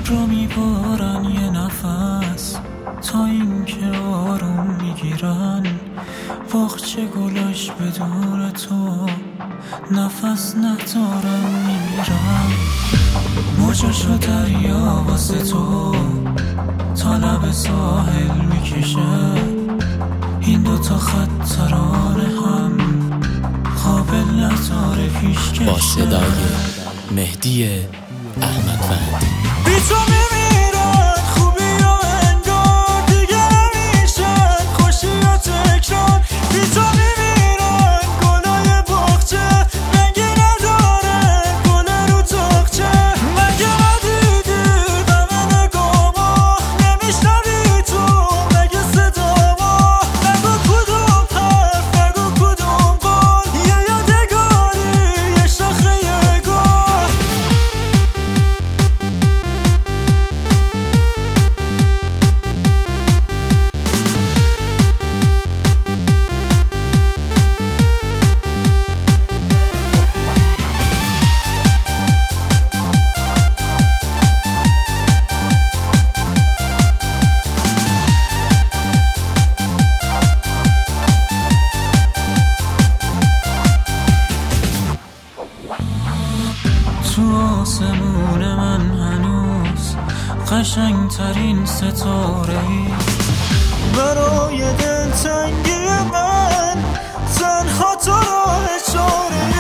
رو میبارن یه نفس تا این که آروم میگیرن. باغچه گلاش بدون تو نفس ندارن میمیرن. موجاشو دریا واسه تو تا لب ساحل میکشه. این دوتا خط ترانه هم قابل نداره پیشکشه. با صدای مهدی احمدوندی. بی تو میمیرن خوبی و انگار دیگه نمیشن خوشی و تکرار. بی تو میمیرن گلای باغچه رنگی نداره گل رو تاقچه. مگه ندیدی غم نگاما نمیشنوی تو مگه صداما. نگو کدوم حرف نگو کدوم قول یه یادگاری یه شاخه یه گل. تو آسمون من هنوز قشنگترین ستاره‌ای. برای دلتنگی من تنها تو راه چاره‌ای.